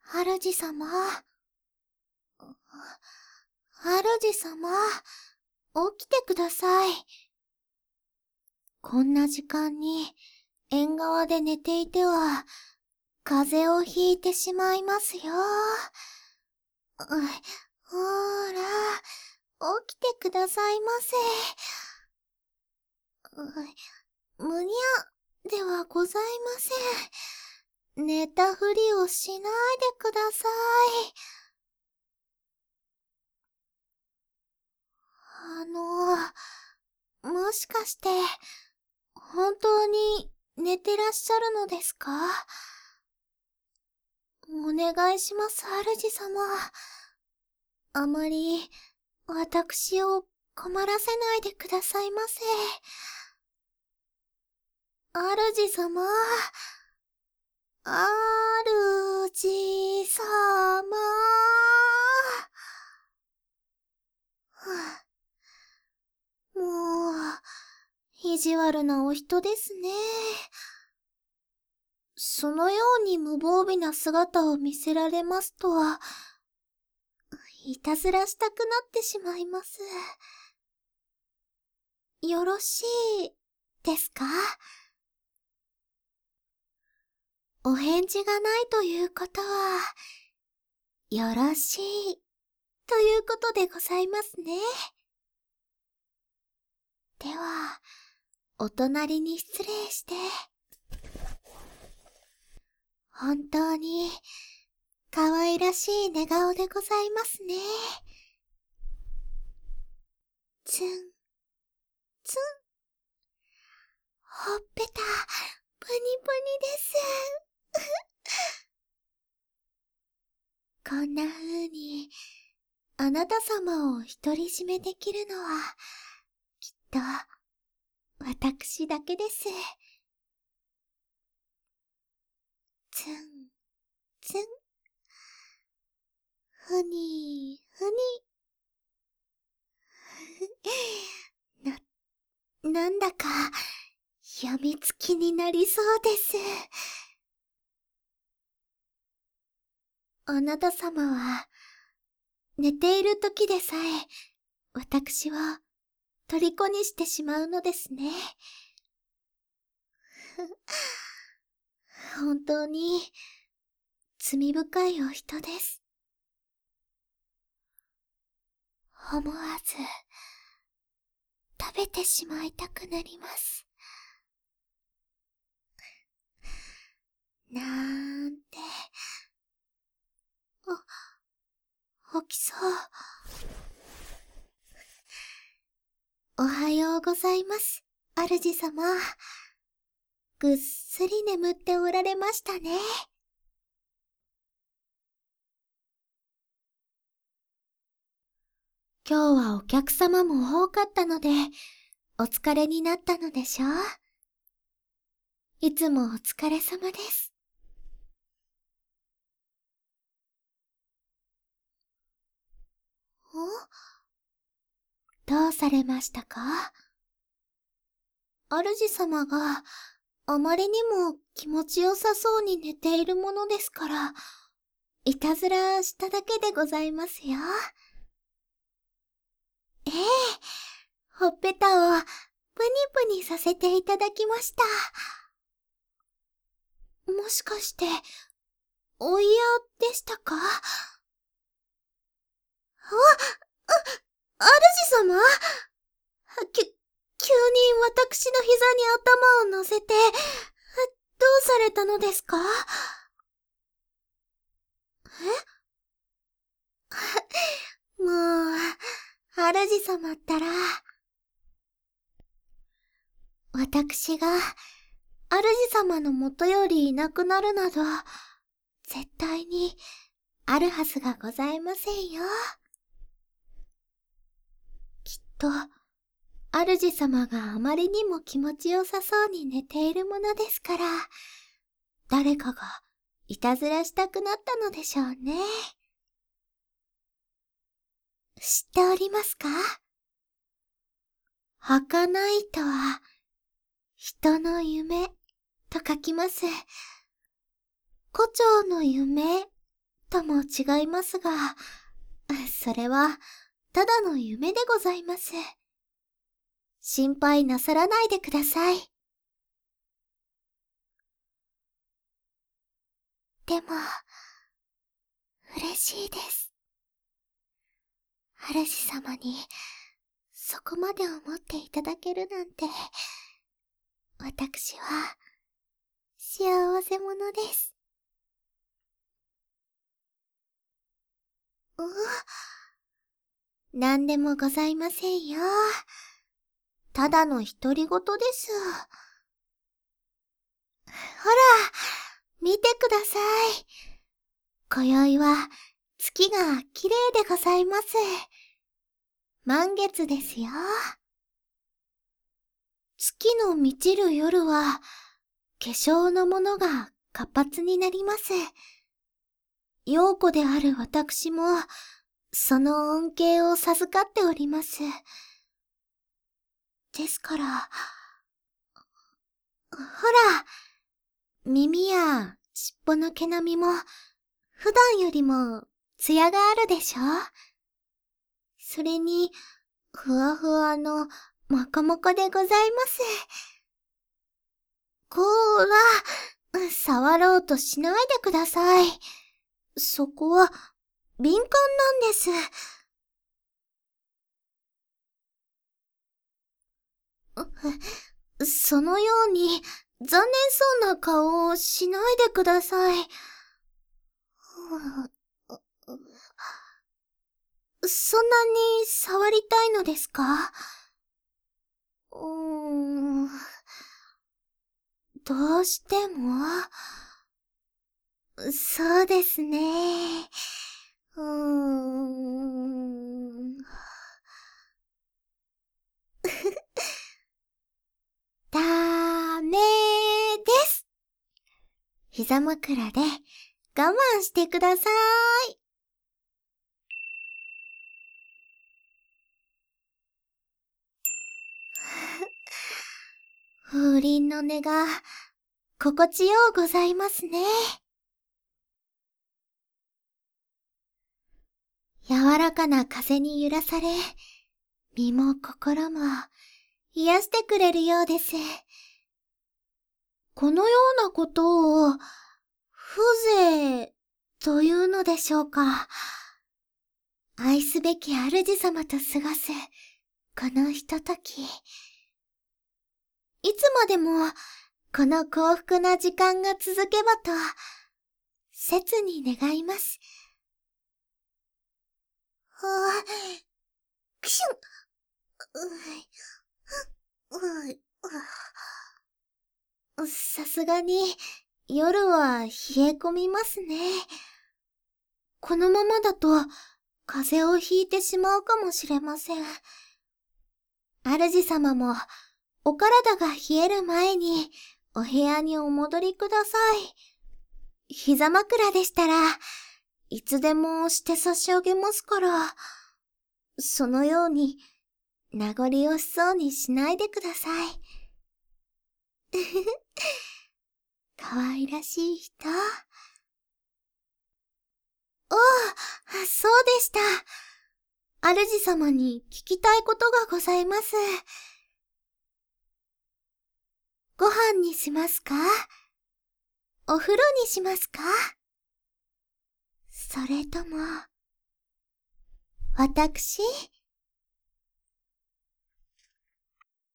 主様。主様、起きてください。こんな時間に縁側で寝ていては、風邪をひいてしまいますよ。ほーら、起きてくださいませ。むにゃではございません。寝たふりをしないでください。もしかして、本当に寝てらっしゃるのですか？お願いします、主様。あまり、私を困らせないでくださいませ。主様。主様。もう、意地悪なお人ですね。そのように無防備な姿を見せられますとは、いたずらしたくなってしまいます。よろしいですか？お返事がないということは、よろしいということでございますね。では、お隣に失礼して。本当に、可愛らしい寝顔でございますね。ツン、ツン。ほっぺた、ぷにぷにです。こんな風に、あなた様を独り占めできるのは、きっと、私だけです。ツン、ツン。ふに、ふに。なんだか、やみつきになりそうです。あなた様は、寝ている時でさえ、私を、虜にしてしまうのですね。本当に、罪深いお人です。思わず、食べてしまいたくなります。なんて、起きそう。おはようございます、主様。ぐっすり眠っておられましたね。今日はお客様も多かったので、お疲れになったのでしょう？いつもお疲れ様です。どうされましたか？主様があまりにも気持ちよさそうに寝ているものですから、いたずらしただけでございますよ。ええ、ほっぺたをぷにぷにさせていただきました。もしかして、お嫌でしたか？主様？急に私の膝に頭を乗せて、どうされたのですか？もう、主様ったら、私が、主様の元よりいなくなるなど、絶対に、あるはずがございませんよ。きっと、主様があまりにも気持ちよさそうに寝ているものですから、誰かがいたずらしたくなったのでしょうね。知っておりますか？儚いとは、人の夢と書きます。胡蝶の夢とも違いますが、それは、ただの夢でございます。心配なさらないでください。でも、嬉しいです。主様に、そこまで思っていただけるなんて、私は、幸せ者です。なんでもございませんよ。ただの独り言です。ほら、見てください。今宵は月が綺麗でございます。満月ですよ。月の満ちる夜は、化粧のものが活発になります。陽子である私も、その恩恵を授かっております。ですから、ほら、耳や尻尾の毛並みも、普段よりも、艶があるでしょ？それに、ふわふわの、もこもこでございます。こーら、触ろうとしないでください。そこは、敏感なんです。そのように、残念そうな顔をしないでください。そんなに触りたいのですか？どうしても？そうですね。うーん。ダメです。膝枕で我慢してください。風鈴の音が心地ようございますね。柔らかな風に揺らされ、身も心も癒してくれるようです。このようなことを、風情というのでしょうか。愛すべき主様と過ごす、このひととき。いつまでも、この幸福な時間が続けばと、切に願います。くしゅん。さすがに、夜は冷え込みますね。このままだと、風邪をひいてしまうかもしれません。主様も、お体が冷える前に、お部屋にお戻りください。膝枕でしたら、いつでもして差し上げますから、そのように、名残惜しそうにしないでください。可愛らしい人。おう、そうでした。主様に聞きたいことがございます。ご飯にしますか？お風呂にしますか？それとも、私